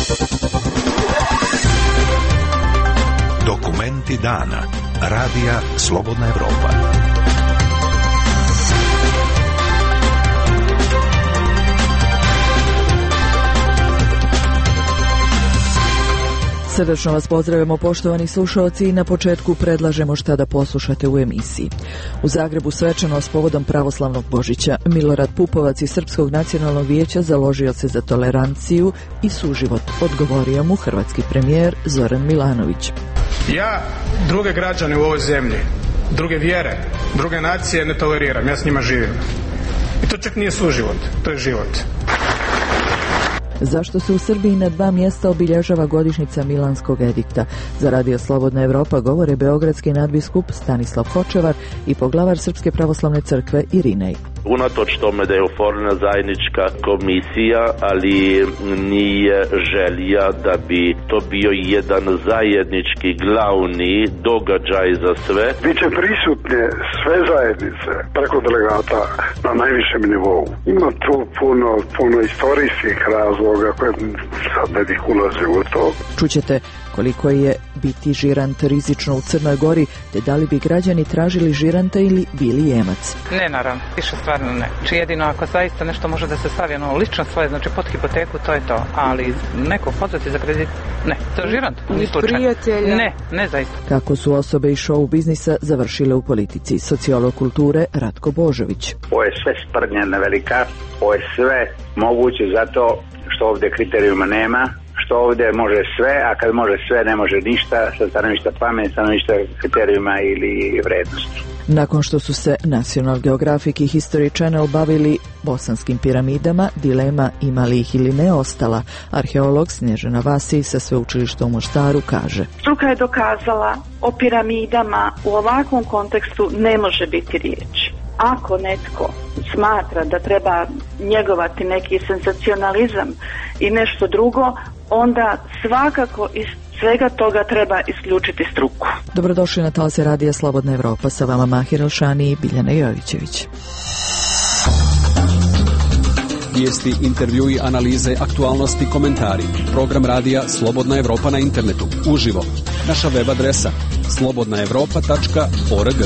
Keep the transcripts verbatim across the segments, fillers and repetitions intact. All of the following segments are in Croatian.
Dokumenti dana. Radija Slobodna Evropa. Srdačno vas pozdravljamo, poštovani slušalci, i na početku predlažemo šta da poslušate u emisiji. U Zagrebu svečano s povodom pravoslavnog Božića Milorad Pupovac iz Srpskog nacionalnog vijeća založio se za toleranciju i suživot, odgovorio mu hrvatski premijer Zoran Milanović. Ja druge građane u ovoj zemlji, druge vjere, druge nacije ne toleriram, ja s njima živim. I to čak nije suživot, to je život. Zašto se u Srbiji na dva mjesta obilježava godišnjica Milanskog edikta? Za Radio Slobodna Evropa govore beogradski nadbiskup Stanislav Hočevar i poglavar Srpske pravoslavne crkve Irinej. Unatoč tome da je otvorena zajednička komisija, ali nije želja da bi to bio jedan zajednički glavni događaj za sve. Biće prisutne sve zajednice preko delegata na najvišem nivou. Ima tu puno, puno istorijskih razloga koje sad ne bih ulazio u to. Čućete koliko je biti žirant rizično u Crnoj Gori, te da li bi građani tražili žiranta ili bili jemac. Ne, naravno, više stvarno ne. Či jedino ako zaista nešto može da se stavi ono lično svoje, znači pod hipoteku, to je to. Ali neko pozvati za kredit, ne. To je žirant, ni prijatelja. Ne, ne zaista. Kako su osobe iz show biznisa završile u politici? Sociolog kulture Ratko Božović. Ovo je sve sprdnja velika, ovo je sve moguće zato što ovdje kriterijuma nema, što ovdje može sve, a kad može sve ne može ništa, sa stanovišta pameti, stanovišta kriterijuma ili vrednosti. Nakon što su se National Geographic i History Channel bavili bosanskim piramidama, dilema ima li ih ili ne ostala. Arheolog Snježana Vasić sa sveučilišta u Mostaru kaže: struka je dokazala o piramidama u ovakvom kontekstu ne može biti riječ. Ako netko smatra da treba njegovati neki senzacionalizam i nešto drugo, onda svakako iz svega toga treba isključiti struku. Dobrodošli na talase Radija Slobodna Evropa, sa vama Mahir Elšani i Biljana Jovićević. Vijesti, intervjui, analize, aktualnosti, komentari. Program Radija Slobodna Evropa na internetu, uživo. Naša web adresa slobodna evropa tačka org.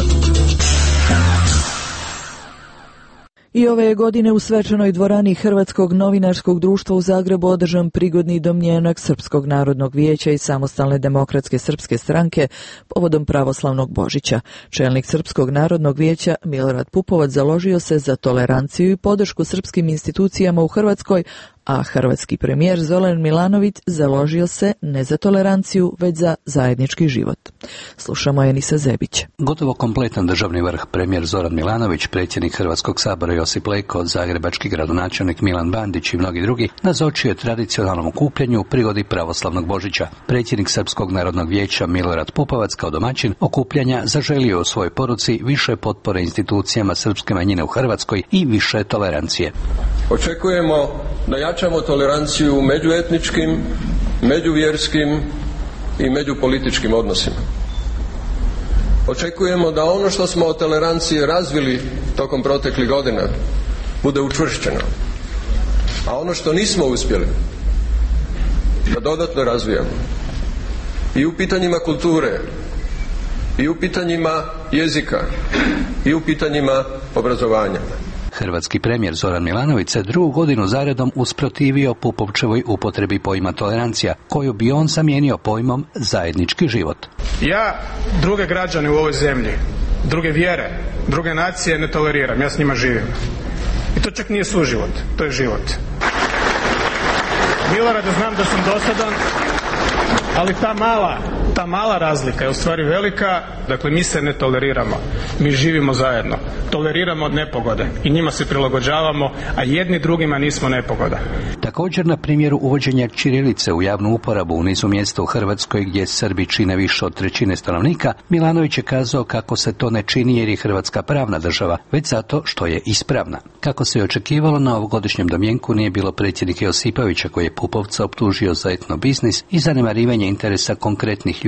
I ove je godine u svečanoj dvorani Hrvatskog novinarskog društva u Zagrebu održan prigodni domjenak Srpskog narodnog vijeća i Samostalne demokratske srpske stranke povodom pravoslavnog Božića. Čelnik Srpskog narodnog vijeća Milorad Pupovac založio se za toleranciju i podršku srpskim institucijama u Hrvatskoj, a hrvatski premijer Zoran Milanović založio se ne za toleranciju, već za zajednički život. Slušamo Enisa Zebića. Gotovo kompletan državni vrh, premijer Zoran Milanović, predsjednik Hrvatskog sabora Josip Leko, zagrebački gradonačelnik Milan Bandić i mnogi drugi nazočio je tradicionalnom okupljanju u prigodi pravoslavnog Božića. Predsjednik Srpskog narodnog vijeća Milorad Pupovac kao domaćin okupljanja zaželio u svojoj poruci više potpore institucijama srpske manjine u Hrvatskoj i više tolerancije. Očekujemo da jačamo toleranciju u međuetničkim, međuvjerskim i međupolitičkim odnosima. Očekujemo da ono što smo od tolerancije razvili tokom proteklih godina bude učvršćeno, a ono što nismo uspjeli da dodatno razvijamo i u pitanjima kulture, i u pitanjima jezika, i u pitanjima obrazovanja. Hrvatski premijer Zoran Milanović se drugu godinu zaredom usprotivio Pupovčevoj upotrebi pojma tolerancija, koju bi on zamijenio pojmom zajednički život. Ja druge građane u ovoj zemlji, druge vjere, druge nacije ne toleriram, ja s njima živim. I to čak nije suživot, to je život. Milorade, znam da sam dosadan, ali ta mala, ta mala razlika je u stvari velika. Dakle, mi se ne toleriramo, mi živimo zajedno, toleriramo nepogode i njima se prilagođavamo, a jedni drugima nismo nepogoda. Također na primjeru uvođenja ćirilice u javnu uporabu u nizu mjesta u Hrvatskoj gdje Srbi čine više od trećine stanovnika, Milanović je kazao kako se to ne čini jer je Hrvatska pravna država, već zato što je ispravna. Kako se je očekivalo, na ovogodišnjem domjenku nije bilo predsjednika Josipovića koji je Pupovca optužio za etno biznis i zanemarivanje interesa konkretnih ljudi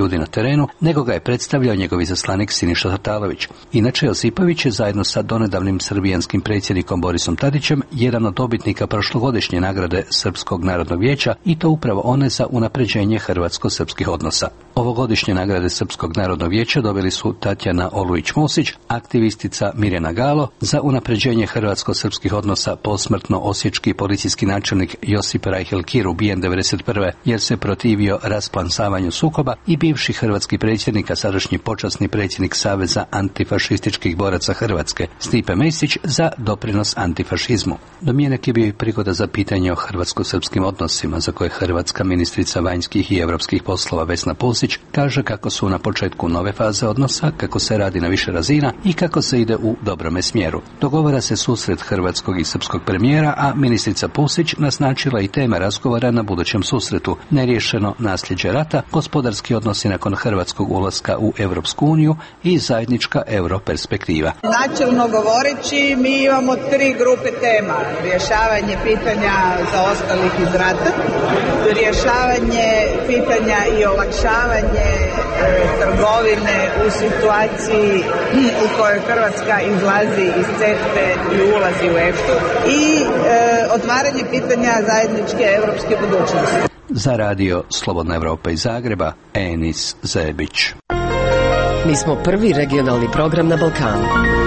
ljudi na terenu, nego ga je predstavljao njegov izaslanik Siniša Tatalović. Inače, Josipović je zajedno sa donedavnim srbijanskim predsjednikom Borisom Tadićem jedan od dobitnika prošlogodišnje nagrade Srpskog narodnog vijeća, i to upravo one za unapređenje hrvatsko-srpskih odnosa. Ovogodišnje nagrade Srpskog narodnog vijeća dobili su Tatjana Olujić-Mosić, aktivistica Mirjana Galo, za unapređenje hrvatsko-srpskih odnosa posmrtno osječki policijski načelnik Josip Rajhel Kir, ubijen devedeset prve jer se protivio rasplansavanju sukoba, i bivši hrvatski predsjednik, a sadašnji počasni predsjednik Saveza antifašističkih boraca Hrvatske Stipe Mesić, za doprinos antifašizmu. Domjenak je bio i prigoda za pitanje o hrvatsko-srpskim odnosima, za koje hrvatska ministrica vanjskih i europskih poslova Vesna Pusić kaže kako su na početku nove faze odnosa, kako se radi na više razina i kako se ide u dobrome smjeru. Dogovara se susret hrvatskog i srpskog premijera, a ministrica Pusić naznačila i teme razgovora na budućem susretu: neriješeno nasljeđe rata, gospodarski odnosi nakon hrvatskog ulaska u Europsku uniju i zajednička europerspektiva. Načelno govoreći, mi imamo tri grupe tema: rješavanje pitanja zaostalih iz rata, rješavanje pitanja i olakšavanje e, trgovine u situaciji u kojoj Hrvatska izlazi iz CEFTA i ulazi u E F T A, i e, otvaranje pitanja zajedničke europske budućnosti. Za radio Slobodna Evropa iz Zagreba, Enis Zebić. Mi smo prvi regionalni program na Balkanu.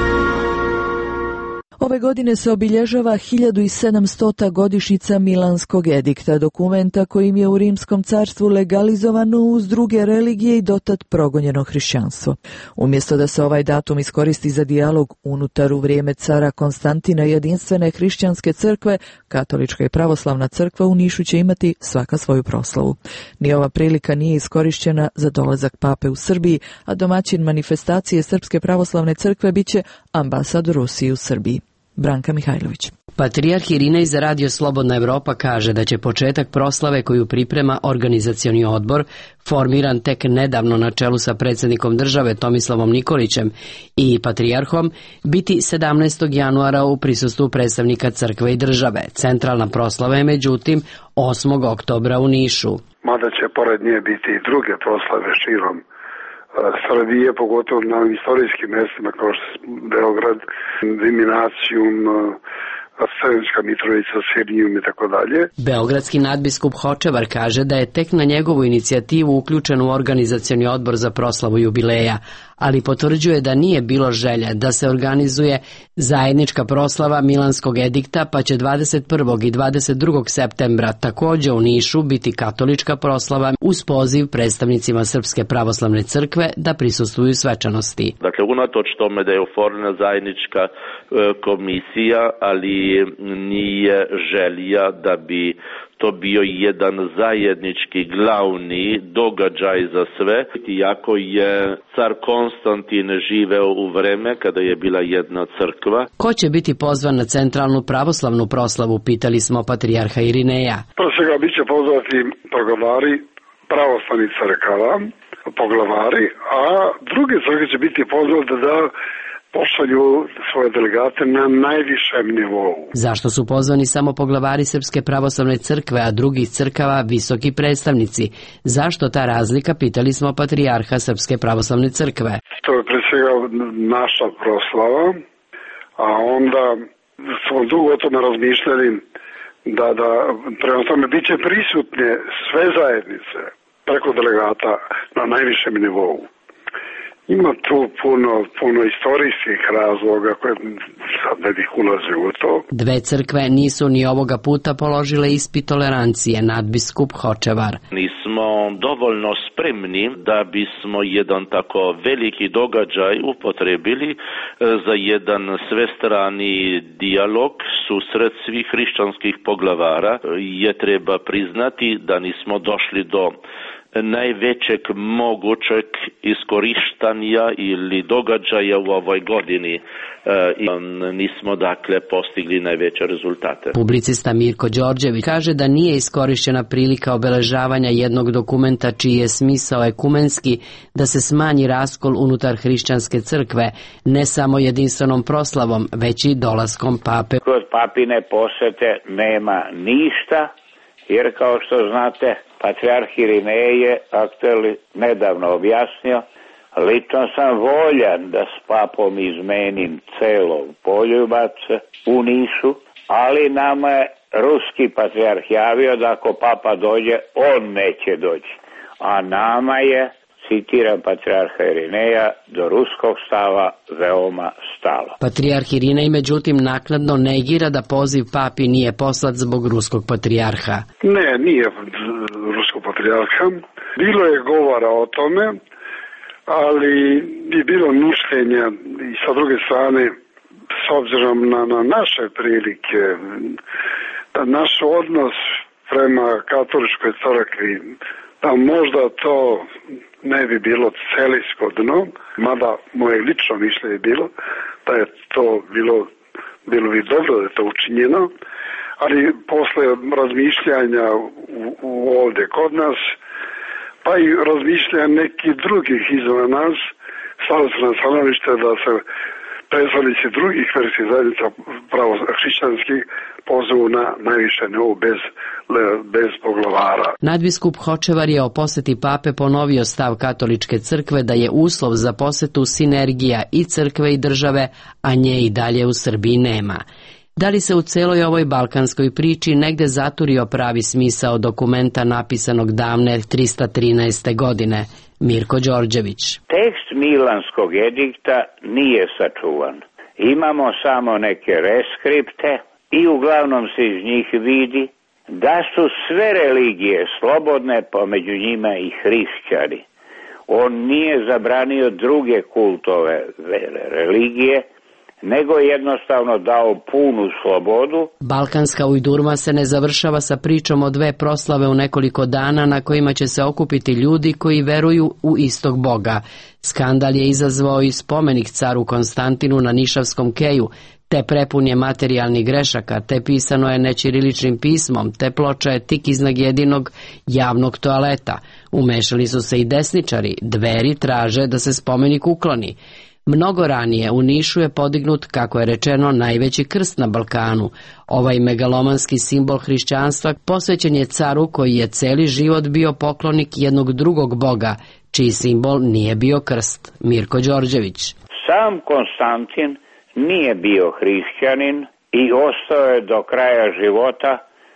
Ove godine se obilježava hiljadu sedamstota godišnjica Milanskog edikta, dokumenta kojim je u Rimskom carstvu legalizovano uz druge religije i dotad progonjeno hrišćanstvo. Umjesto da se ovaj datum iskoristi za dijalog unutar u vrijeme cara Konstantina i jedinstvene hrišćanske crkve, Katolička i Pravoslavna crkva u Nišu će imati svaka svoju proslavu. Ni ova prilika nije iskorišćena za dolazak pape u Srbiji, a domaćin manifestacije Srpske pravoslavne crkve biće ambasador Rusije u Srbiji. Branka Mihajlović. Patrijarh Irinej za radio Slobodna Evropa kaže da će početak proslave koju priprema organizacioni odbor, formiran tek nedavno na čelu sa predsjednikom države Tomislavom Nikolićem i patrijarhom, biti sedamnaestog januara u prisustvu predstavnika crkve i države. Centralna proslava je međutim osmog oktobra u Nišu. Mada će pored nje biti i druge proslave širom Srbije, pogotovo na istorijskim mjestima kao što je Beograd, Diminacijum, Sremska Mitrovica, Sirnijum i tako dalje. Beogradski nadbiskup Hočevar kaže da je tek na njegovu inicijativu uključen u organizacioni odbor za proslavu jubileja, ali potvrđuje da nije bilo želje da se organizuje zajednička proslava Milanskog edikta, pa će dvadeset prvog i dvadeset drugog septembra također u Nišu biti katolička proslava uz poziv predstavnicima Srpske pravoslavne crkve da prisustvuju svečanosti. Dakle, unatoč tome da je oformljena zajednička e, komisija, ali nije želja da bi to bio jedan zajednički glavni događaj za sve, iako je car Konstantin živeo u vreme kada je bila jedna crkva. Ko će biti pozvan na centralnu pravoslavnu proslavu, pitali smo patrijarha Irineja. Prvo svega bit će pozvati poglavari pravoslavnih crkava, poglavari, a druge crkve će biti pozvati da pošalju svoje delegate na najvišem nivou. Zašto su pozvani samo poglavari Srpske pravoslavne crkve, a drugih crkava visoki predstavnici? Zašto ta razlika, pitali smo patrijarha Srpske pravoslavne crkve. To je pre svega naša proslava, a onda smo dugo o tome razmišljali da, da prema tome bit će prisutne sve zajednice preko delegata na najvišem nivou. Ima tu puno, puno istorijskih razloga koje sad ne bih ulazio u to. Dve crkve nisu ni ovoga puta položile ispit tolerancije, nadbiskup Hočevar. Nismo dovoljno spremni da bismo jedan tako veliki događaj upotrebili za jedan svestrani dijalog, susret svih hrišćanskih poglavara. Je treba priznati da nismo došli do najvećeg mogućeg iskorištanja ili događaja u ovoj godini e, i nismo dakle postigli najveće rezultate. Publicista Mirko Đorđević kaže da nije iskorišćena prilika obeležavanja jednog dokumenta čiji je smisao ekumenski, da se smanji raskol unutar hrišćanske crkve, ne samo jedinstvenom proslavom, već i dolaskom pape. Kod papine posvete nema ništa jer kao što znate, patrijarh Irinej je aktuelni nedavno objasnio, lično sam voljan da s papom izmenim celo poljubac u Nišu, ali nama je ruski patrijarh javio da ako papa dođe, on neće doći. A nama je, citiram patrijarha Irineja, do ruskog stava veoma stalo. Patrijarh Irinej međutim naknadno negira da poziv papi nije poslat zbog ruskog patrijarha. Ne, nije ruskog patrijarha. Bilo je govora o tome, ali je bilo mišljenja i sa druge strane, s obzirom na, na naše prilike, da naš odnos prema katoličkoj crkvi, da možda to ne bi bilo celisko dno, mada moje lično mišljenje je bilo da je to bilo, bilo bi dobro da je to učinjeno, ali posle razmišljanja u, u ovdje kod nas, pa i razmišljanja nekih drugih izvan nas, stavili su na stanovište da se predstavnici drugih verskih zajednica pravo hrišćanskih pozivu na najviše nivou bez, bez poglavara. Nadbiskup Hočevar je o poseti pape ponovio stav katoličke crkve da je uslov za posetu sinergija i crkve i države, a nje i dalje u Srbiji nema. Da li se u celoj ovoj balkanskoj priči negde zaturio pravi smisao dokumenta napisanog davne trista trinaeste. godine? Mirko Đorđević. Tekst Milanskog edikta nije sačuvan. Imamo samo neke reskripte i uglavnom se iz njih vidi da su sve religije slobodne, pa među njima i hrišćani. On nije zabranio druge kultove religije, nego je jednostavno dao punu slobodu. Balkanska ujdurma se ne završava sa pričom o dve proslave u nekoliko dana na kojima će se okupiti ljudi koji veruju u istog Boga. Skandal je izazvao i spomenik caru Konstantinu na Nišavskom keju, te prepun je materijalnih grešaka, te pisano je nećiriličnim pismom, te ploča je tik iznad jedinog javnog toaleta. Umešali su se i desničari, Dveri traže da se spomenik ukloni. Mnogo ranije u Nišu je podignut, kako je rečeno, najveći krst na Balkanu. Ovaj megalomanski simbol hrišćanstva posvećen je caru koji je celi život bio poklonik jednog drugog boga, čiji simbol nije bio krst. Mirko Đorđević. Sam Konstantin nije bio hrišćanin i ostao je do kraja života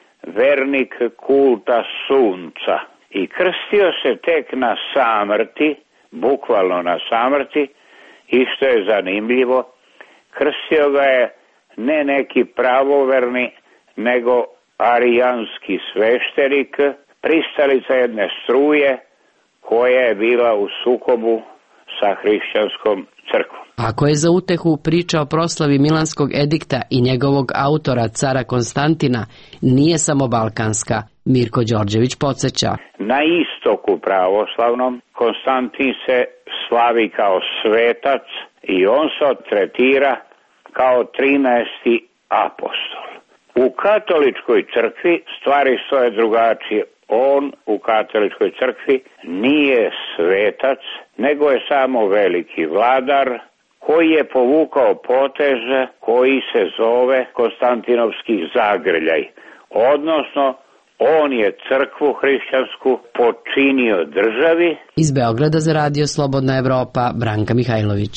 vernik kulta sunca. I krstio se tek na samrti, bukvalno na samrti, i što je zanimljivo, krstio ga je ne neki pravoverni, nego arijanski sveštenik, pristalica jedne struje koja je bila u sukobu sa hrišćanskom crkvom. Ako je za utehu priča o proslavi Milanskog edikta i njegovog autora, cara Konstantina, nije samo balkanska, Mirko Đorđević podsjeća. Na istoku pravoslavnom Konstantin se slavi kao svetac i on se tretira kao trinaesti apostol. U katoličkoj crkvi stvari stoje drugačije. On u katoličkoj crkvi nije svetac, nego je samo veliki vladar koji je povukao potez koji se zove Konstantinovski zagrljaj, odnosno on je crkvu hrišćansku počinio državi. Iz Beograda za radio Slobodna Evropa, Branka Mihajlović.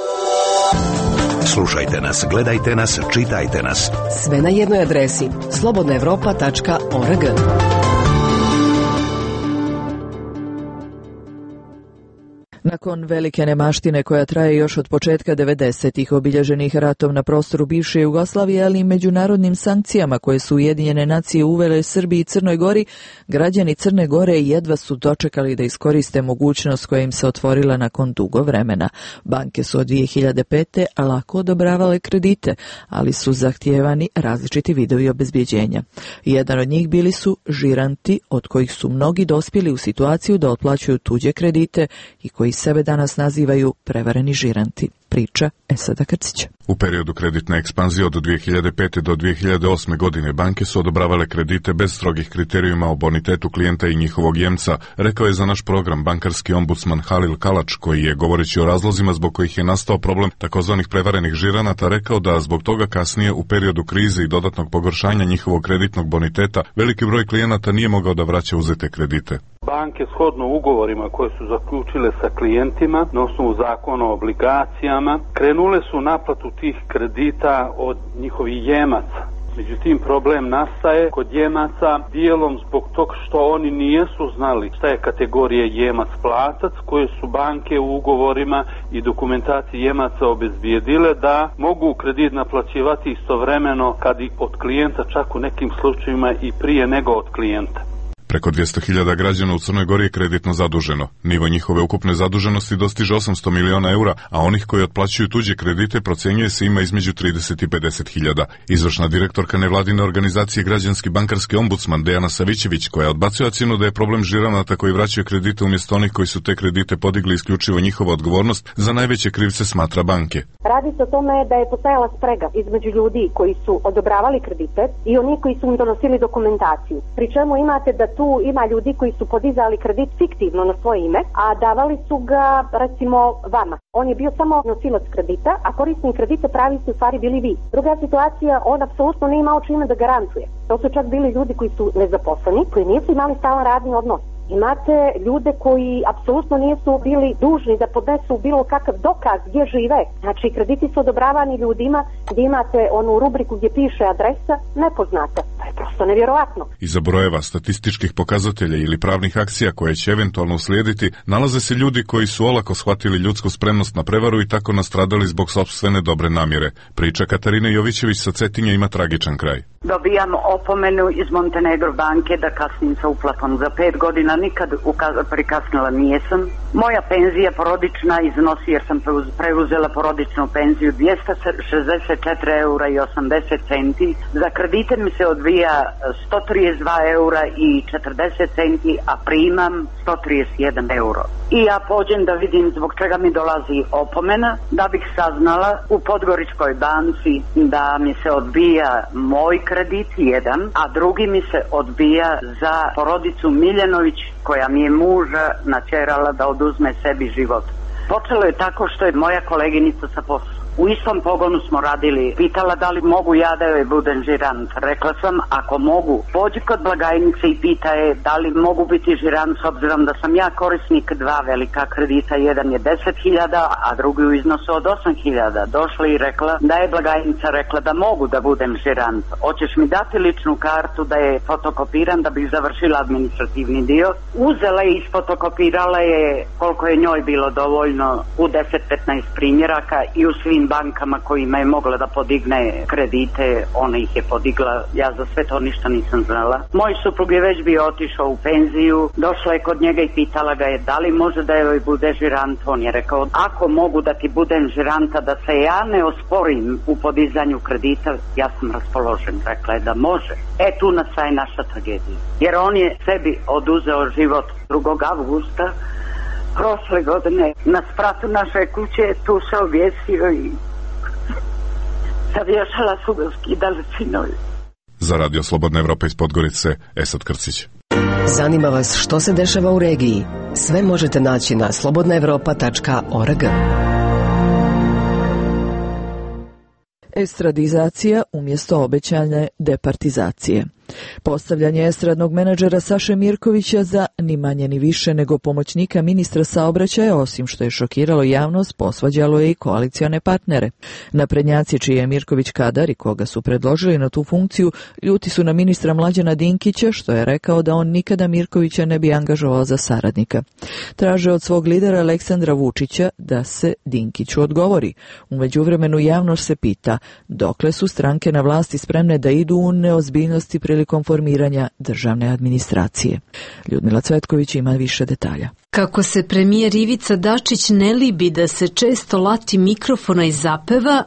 Slušajte nas, gledajte nas, čitajte nas. Sve na jednoj adresi slobodna evropa tačka org. Nakon velike nemaštine koja traje još od početka devedesetih, obilježenih ratom na prostoru bivše Jugoslavije, ali i međunarodnim sankcijama koje su Ujedinjene nacije uvele Srbiji i Crnoj Gori, građani Crne Gore jedva su dočekali da iskoriste mogućnost koja im se otvorila nakon dugo vremena. Banke su od dvije hiljade pete lako odobravale kredite, ali su zahtijevani različiti vidovi obezbjeđenja. Jedan od njih bili su žiranti, od kojih su mnogi dospjeli u situaciju da otplaćuju tuđe kredite i koji sebe danas nazivaju prevareni žiranti. Priča Esada Krcića. U periodu kreditne ekspanzije od dvije hiljade pete do dvije hiljade osme godine banke su odobravale kredite bez strogih kriterijuma o bonitetu klijenta i njihovog jemca, rekao je za naš program bankarski ombudsman Halil Kalač, koji je, govoreći o razlozima zbog kojih je nastao problem takozvanih prevarenih žiranata, rekao da zbog toga kasnije u periodu krize i dodatnog pogoršanja njihovog kreditnog boniteta veliki broj klijenata nije mogao da vraća uzete kredite. Banke shodno ugovorima koje su zaključile sa klijentima na osnovu zakona o obligacijama krenule su naplatu tih kredita od njihovih jemaca. Međutim, problem nastaje kod jemaca dijelom zbog tog što oni nijesu znali šta je kategorija jemac-platac koje su banke u ugovorima i dokumentaciji jemaca obezbijedile da mogu kredit naplaćivati istovremeno kad i od klijenta, čak u nekim slučajevima i prije nego od klijenta. Preko dvjesto hiljada građana u Crnoj Gori je kreditno zaduženo. Nivo njihove ukupne zaduženosti dostiže osamsto miliona eura, a onih koji otplaćuju tuđe kredite procjenjuje se ima između trideset i pedeset hiljada. Izvršna direktorka nevladine organizacije Građanski bankarski ombudsman Dejana Savićević, koja odbacuje ocjenu da je problem žiranata koji vraćaju kredite umjesto onih koji su te kredite podigli isključivo njihova odgovornost, za najveće krivce smatra banke. Radi se o tome da je postojala sprega između ljudi koji su odobravali kredite i oni koji su im donosili dokumentaciju. Pri čemu imate da tu ima ljudi koji su podizali kredit fiktivno na svoje ime, a davali su ga, recimo, vama. On je bio samo nosilac kredita, a korisnik kredita pravi su u stvari bili vi. Druga situacija, on apsolutno nije imao čime da garantuje. To su čak bili ljudi koji su nezaposleni, koji nisu imali stalan radni odnos. Imate ljude koji apsolutno nisu bili dužni da podnesu bilo kakav dokaz gdje žive. Znači, krediti su odobravani ljudima gdje imate onu rubriku gdje piše adresa nepoznata. To je prosto nevjerovatno. Iza brojeva statističkih pokazatelja ili pravnih akcija koje će eventualno uslijediti, nalaze se ljudi koji su olako shvatili ljudsku spremnost na prevaru i tako nastradali zbog sopstvene dobre namjere. Priča Katarine Jovićević sa Cetinja ima tragičan kraj. Dobijam opomenu iz Montenegro banke da kasnim sa uplatom za pet godina. Nikad prikasnila nijesam. Moja penzija porodična iznosi, jer sam preuzela porodičnu penziju, dvjesto šezdeset četiri eura i osamdeset centi. Za kredite mi se odvija sto trideset dva eura i četrdeset centi, a primam sto trideset jedan euro. I ja pođem da vidim zbog čega mi dolazi opomena, da bih saznala u Podgoričkoj banci da mi se odbija moj kredit jedan, a drugi mi se odbija za porodicu Miljanović, koja mi je muža načerala da oduzme sebi život. Počelo je tako što je moja koleginica sa posla. U istom pogonu smo radili. Pitala da li mogu ja da joj budem žirant. Rekla sam, ako mogu, pođi kod blagajnice i pita je da li mogu biti žirant, s obzirom da sam ja korisnik dva velika kredita. Jedan je deset hiljada, a drugi u iznosu od osam hiljada. Došla i rekla da je blagajnica rekla da mogu da budem žirant. Hoćeš mi dati ličnu kartu da je fotokopiram da bih završila administrativni dio. Uzela je i isfotokopirala je koliko je njoj bilo dovoljno u deset petnaest primjeraka i u svim bankama kojima je mogla da podigne kredite, ona ih je podigla. Ja za sve to ništa nisam znala. Moj suprug je već bio otišao u penziju, došla je kod njega i pitala ga je da li može da joj bude žirant. On je rekao, ako mogu da ti budem žiranta, da se ja ne osporim u podizanju kredita, ja sam raspoložen. Rekla je da može. E, tu nastaje naša tragedija. Jer on je sebi oduzeo život drugog avgusta prošle godine. Na spratu naše kuće tu se objesio i sa vješala su ga skidali sinovi. Za Radio Slobodna Evropa iz Podgorice, Esad Krcić. Zanima vas što se dešava u regiji? Sve možete naći na slobodna evropa tačka org. Estradizacija umjesto obećane departizacije. Postavljanje estradnog menadžera Saše Mirkovića za ni manje ni više nego pomoćnika ministra saobraćaja, osim što je šokiralo javnost, posvađalo je i koalicione partnere. Naprednjaci, čiji je Mirković kadar i koga su predložili na tu funkciju, ljuti su na ministra Mlađana Dinkića, što je rekao da on nikada Mirkovića ne bi angažovao za saradnika. Traže od svog lidera Aleksandra Vučića da se Dinkiću odgovori. U međuvremenu javnost se pita dokle su stranke na vlasti spremne da idu u neozbiljnosti prilikom formiranja državne administracije. Ljudmila Cvetković ima više detalja. Kako se premijer Ivica Dačić ne libi da se često lati mikrofona i zapeva,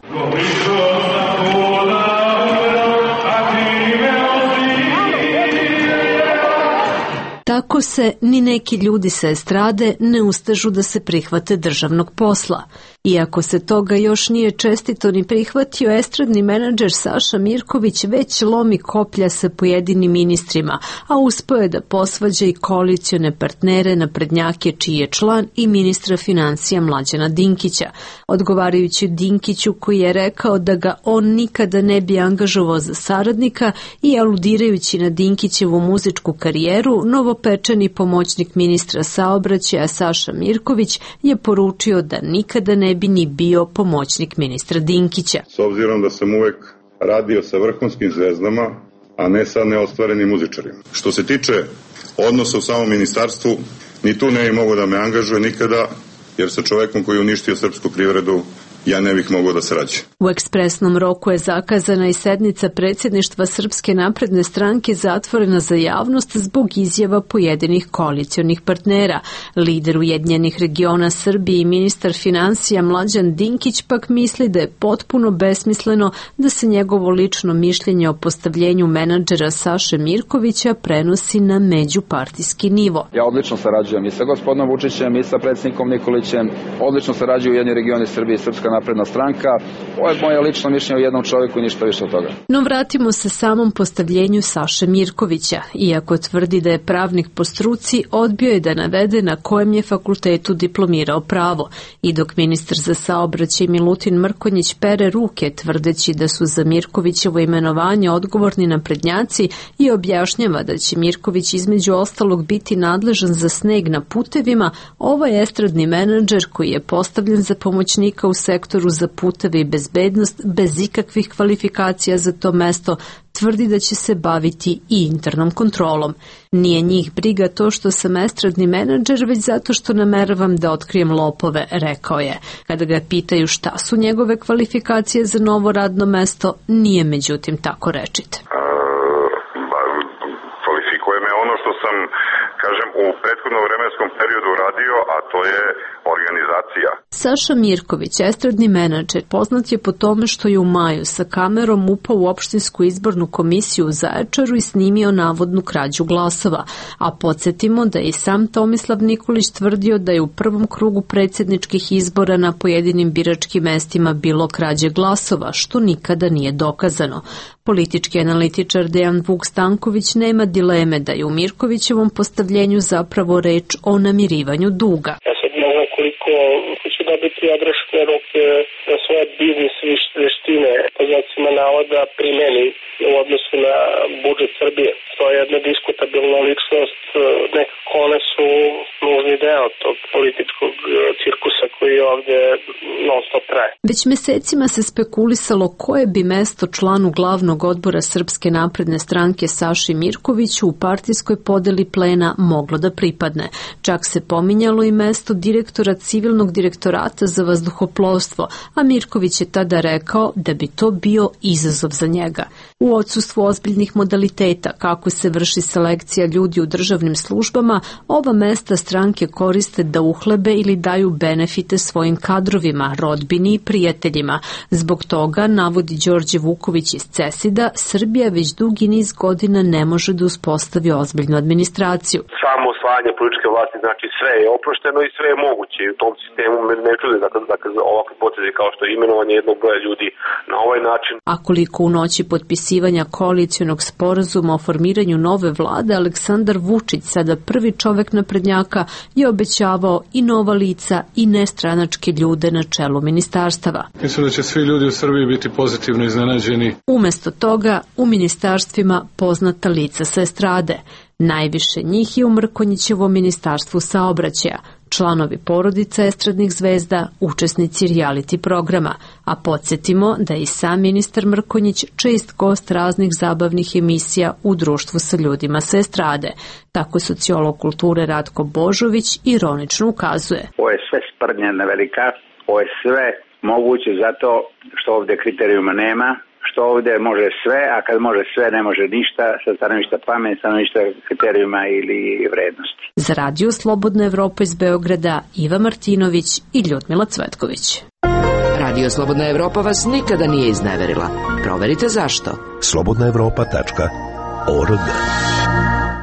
Tako se ni neki ljudi sa estrade ne ustažu da se prihvate državnog posla. Iako se toga još nije čestito ni prihvatio, estradni menadžer Saša Mirković već lomi koplja sa pojedinim ministrima, a uspeo je da posvađa i koalicione partnere naprednjake čiji je član i ministra financija Mlađana Dinkića. Odgovarajući Dinkiću koji je rekao da ga on nikada ne bi angažovao za saradnika i aludirajući na Dinkićevu muzičku karijeru, novopečeni pomoćnik ministra saobraćaja Saša Mirković je poručio da nikada ne bi ni bio pomoćnik ministra Dinkića. S obzirom da sam uvek radio sa vrhunskim zvezdama, a ne sa neostvarenim muzičarima. Što se tiče odnosa u samom ministarstvu, ni tu ne bi mogao da me angažuje nikada, jer sa čovekom koji je uništio srpsku privredu ja ne bih mogao da sarađujem. U ekspresnom roku je zakazana i sednica predsjedništva Srpske napredne stranke zatvorena za javnost zbog izjava pojedinih koalicionih partnera. Lider Ujedinjenih regiona Srbije i ministar financija Mlađan Dinkić pak misli da je potpuno besmisleno da se njegovo lično mišljenje o postavljenju menadžera Saše Mirkovića prenosi na međupartijski nivo. Ja odlično sarađujem i sa gospodinom Vučićem i sa predsjednikom Nikolićem, odlično sarađuju Ujedinjeni regioni Srbije i Srpska napredna stranka. Ovo je moje lično mišljenje o jednom čovjeku i ništa više od toga. No vratimo se samom postavljenju Saše Mirkovića. Iako tvrdi da je pravnik po struci, odbio je da navede na kojem je fakultetu diplomirao pravo. I dok ministar za saobraćaj Milutin Mrkonjić pere ruke tvrdeći da su za Mirkovićevo imenovanje odgovorni naprednjaci i objašnjava da će Mirković između ostalog biti nadležan za sneg na putevima, ovaj estradni menadžer koji je postavljen za pomoćnika u sektoru za puteve i bezbednost bez ikakvih kvalifikacija za to mesto, tvrdi da će se baviti i internom kontrolom. Nije njih briga to što sam estradni menadžer, već zato što nameravam da otkrijem lopove, rekao je. Kada ga pitaju šta su njegove kvalifikacije za novo radno mesto, nije međutim tako rečit. Uh, kvalifikuje me ono što sam, kažem, u prethodnom vremenskom periodu radio, a to je organizacija. Saša Mirković, estradni menadžer, poznat je po tome što je u maju sa kamerom upao u opštinsku izbornu komisiju u Zaječaru i snimio navodnu krađu glasova. A podsjetimo da je i sam Tomislav Nikolić tvrdio da je u prvom krugu predsjedničkih izbora na pojedinim biračkim mestima bilo krađe glasova, što nikada nije dokazano. Politički analitičar Dejan Vuk Stanković nema dileme da je u Mirkovićevom postavljenju zapravo reč o namirivanju duga. Ja sad ne znam koliko će dobiti adreške ruke da svoje biznis veštine po znacima navoda primeni u odnosu na budžet Srbije. To je jedna diskutabilna ličnost, nekako one su nužni deo tog političkog cirkusa koji ovdje non stop traje. Već mesecima se spekulisalo koje bi mesto članu glavnog odbora Srpske napredne stranke Saši Mirkoviću u partijskoj podeli plena moglo da pripadne. Čak se pominjalo i mesto direktora civilnog direktorata za vazduhoplovstvo, a Mirković je tada rekao da bi to bio izazov za njega. U odsustvu ozbiljnih modaliteta kako se vrši selekcija ljudi u državnim službama, ova mesta stranke koriste da uhlebe ili daju benefite svojim kadrovima, rodbini i prijateljima. Zbog toga, navodi Đorđe Vuković iz Cesida, Srbija već dugi niz godina ne može da uspostavi ozbiljnu administraciju. Samo osvajanje političke vlasti znači sve je oprošteno i sve je moguće. U tom sistemu ne čude dakle, dakle, ovakve poteze kao što je imenovanje jednog broja ljudi na ovaj način. A koliko u noći potpisivanja koalicijonog sporazuma o formiranju nove vlade, Aleksandar Vučić, sada prvi čovek naprednjaka, je obećavao i nova lica i nestranačke ljude na čelu ministarstava. Mislim da će svi ljudi u Srbiji biti pozitivno iznenađeni. Umesto toga, u ministarstvima poznata lica sa estrade. Najviše njih je u Mrkonjićevom ministarstvu saobraćaja, članovi porodica estradnih zvezda, učesnici reality programa, a podsjetimo da je i sam ministar Mrkonjić čest gost raznih zabavnih emisija u društvu sa ljudima sa estrade. Tako sociolog kulture Ratko Božović ironično ukazuje. Ovo je sve sprdnja velika, ovo je sve moguće zato što ovdje kriterijuma nema, što ovdje može sve, a kad može sve ne može ništa sa stanovišta pameti, stanovišta kriterijuma ili vrednosti. Za Radio Slobodna Evropa iz Beograda, Iva Martinović i Ljudmila Cvetković. Radio Slobodna Evropa vas nikada nije izneverila. Proverite zašto. slobodna evropa tačka org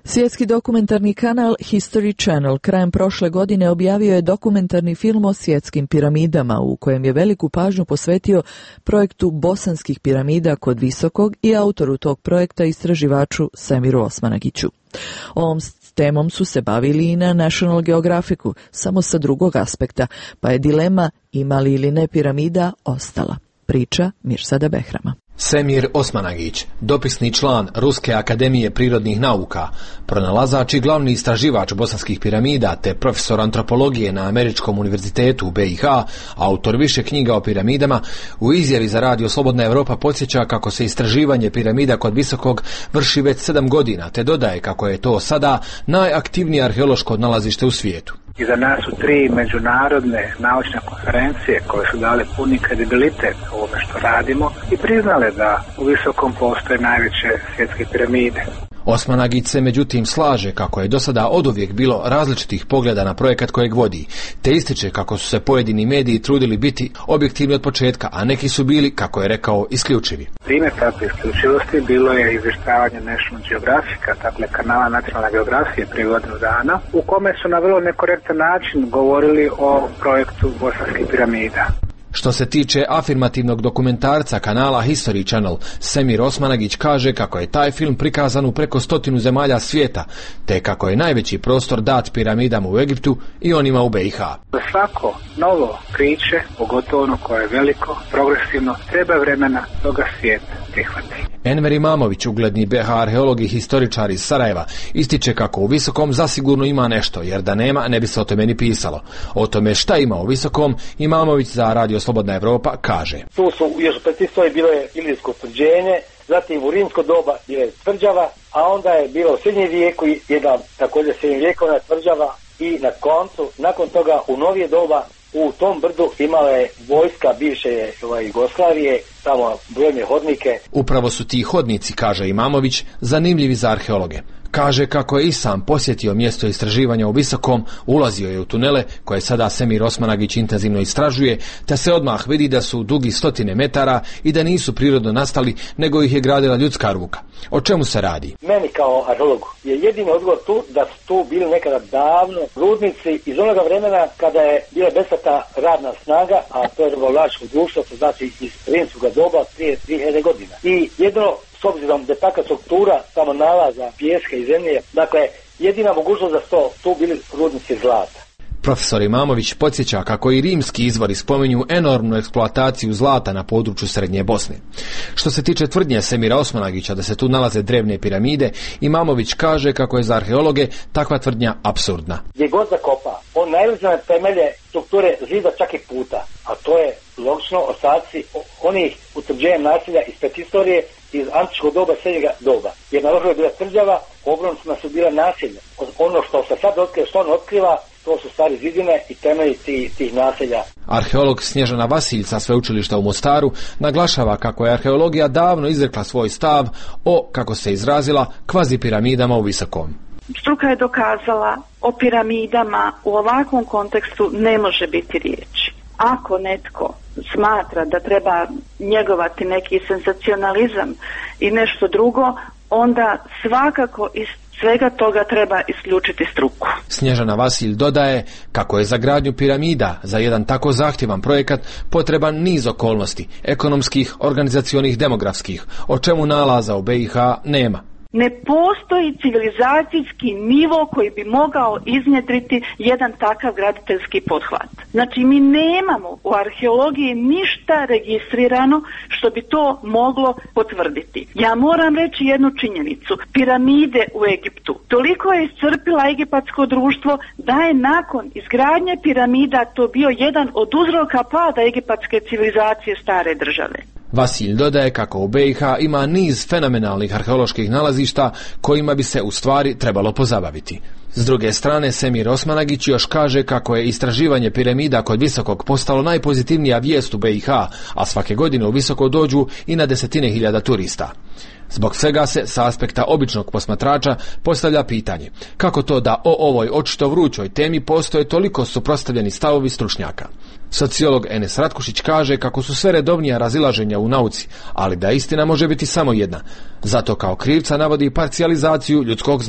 Svjetski dokumentarni kanal History Channel krajem prošle godine objavio je dokumentarni film o svjetskim piramidama u kojem je veliku pažnju posvetio projektu bosanskih piramida kod Visokog i autoru tog projekta istraživaču Semiru Osmanagiću. Ovom temom su se bavili i na National Geographicu, samo sa drugog aspekta, pa je dilema ima li ili ne piramida ostala. Priča Mirsada Behrama. Semir Osmanagić, dopisni član Ruske akademije prirodnih nauka, pronalazač i glavni istraživač bosanskih piramida te profesor antropologije na Američkom univerzitetu u B i H, autor više knjiga o piramidama, u izjavi za radio Slobodna Evropa podsjeća kako se istraživanje piramida kod Visokog vrši već sedam godina, te dodaje kako je to sada najaktivnije arheološko nalazište u svijetu. Iza nas su tri međunarodne naučne konferencije koje su dale puni kredibilitet ovome što radimo i priznale da u Visokom postoje najveće svjetske piramide. Osmanagić se međutim slaže kako je do sada oduvijek bilo različitih pogleda na projekat kojeg vodi, te ističe kako su se pojedini mediji trudili biti objektivni od početka, a neki su bili, kako je rekao, isključivi. Primjer takve isključivosti bilo je izvještavanje National Geographica, dakle kanala Nacionalne geografije prije godinu dana, u kome su na vrlo nekorektan način govorili o projektu bosanskih piramida. Što se tiče afirmativnog dokumentarca kanala History Channel, Semir Osmanagić kaže kako je taj film prikazan u preko stotinu zemalja svijeta, te kako je najveći prostor dat piramidama u Egiptu i onima u B i H. Za svako novo priče, pogotovo ono koje je veliko, progresivno, treba vremena toga svijeta prihvati. Enver Imamović, ugledni B H arheolog i historičar iz Sarajeva, ističe kako u Visokom zasigurno ima nešto, jer da nema ne bi se o tome ni pisalo. O tome šta ima u Visokom, Imamović za radio Slobodna Evropa kaže. Tu su još u pretistoriji bilo je Ilirsko tvrđenje, zatim u rimsko doba bila je tvrđava, a onda je bilo u srednjem vijeku jedna također srednjovjekovna tvrđava i na koncu, nakon toga u novije doba u tom brdu imala je vojska bivše ovaj, Jugoslavije, tamo brojne hodnike. Upravo su ti hodnici, kaže Imamović, zanimljivi za arheologe. Kaže kako je i sam posjetio mjesto istraživanja u Visokom, ulazio je u tunele koje sada Semir Osmanagić intenzivno istražuje, te se odmah vidi da su dugi stotine metara i da nisu prirodno nastali, nego ih je gradila ljudska ruka. O čemu se radi? Meni kao arheologu je jedini odgovor tu da su tu bili nekada davno rudnici iz onoga vremena kada je bila besplatna radna snaga, a to je robovlačko društvo, to znači iz rimskog doba prije tri hiljade godina. I jedino s obzirom da je takva struktura tamo nalaza pijeska i zemlje, dakle jedina mogućnost da su to tu bili rudnici zlata. Profesor Imamović podsjeća kako i rimski izvori spominju enormnu eksploataciju zlata na području Srednje Bosne. Što se tiče tvrdnje Semira Osmanagića da se tu nalaze drevne piramide, Imamović kaže kako je za arheologe takva tvrdnja apsurdna. Gdje god zakopa, on najveće na temelje strukture zida čak i puta, a to je logično ostaci onih utvrđenja naselja iz prehistorije iz antičkog doba, srednjega doba. Jer na vrhu je bila tvrđava, u obroncima su bila naselja. Ono što se sad otkriva, što on otkriva, to su stari zidine i temelji tih, tih naselja. Arheolog Snježana Vasilj sa sveučilišta u Mostaru naglašava kako je arheologija davno izrekla svoj stav o, kako se izrazila, kvazi piramidama u Visokom. Struka je dokazala o piramidama u ovakvom kontekstu ne može biti riječi. Ako netko smatra da treba njegovati neki senzacionalizam i nešto drugo, onda svakako iz svega toga treba isključiti struku. Snježana Vasilj dodaje kako je za gradnju piramida za jedan tako zahtjevan projekat potreban niz okolnosti, ekonomskih, organizacionih, demografskih, o čemu nalaza u B i H nema. Ne postoji civilizacijski nivo koji bi mogao iznjedriti jedan takav graditeljski pothvat. Znači mi nemamo u arheologiji ništa registrirano što bi to moglo potvrditi. Ja moram reći jednu činjenicu. Piramide u Egiptu toliko je iscrpila egipatsko društvo da je nakon izgradnje piramida to bio jedan od uzroka pada egipatske civilizacije stare države. Vasilj dodaje kako u B i H ima niz fenomenalnih arheoloških nalazišta kojima bi se u stvari trebalo pozabaviti. S druge strane, Semir Osmanagić još kaže kako je istraživanje piramida kod Visokog postalo najpozitivnija vijest u B i H, a svake godine u Visoko dođu i na desetine hiljada turista. Zbog svega se sa aspekta običnog posmatrača postavlja pitanje kako to da o ovoj očito vrućoj temi postoje toliko suprotstavljeni stavovi stručnjaka. Sociolog Enes Ratkušić kaže kako su sve redovnija razilaženja u nauci, ali da istina može biti samo jedna. Zato kao krivca navodi parcijalizaciju ljudskog znanja.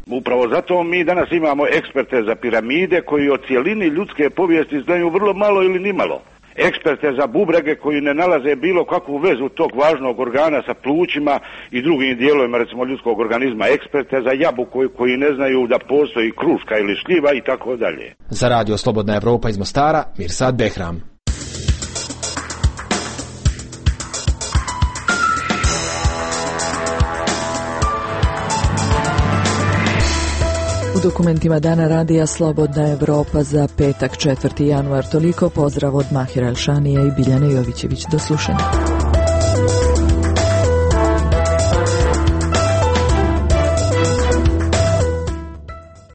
Upravo zato mi danas imamo eksperte za piramide koji o cijelini ljudske povijesti znaju vrlo malo ili nimalo. Eksperte za bubrege koji ne nalaze bilo kakvu vezu tog važnog organa sa plućima i drugim dijelovima recimo ljudskog organizma. Eksperte za jabuku koji ne znaju da postoji kruška ili šljiva i tako dalje. Za radio Slobodna Evropa iz Mostara, Mirsad Behram. U dokumentima dana radija Slobodna Evropa za petak četvrti januar. Toliko, pozdrav od Mahira Elšanija i Biljane Jovićević. Do slušanja.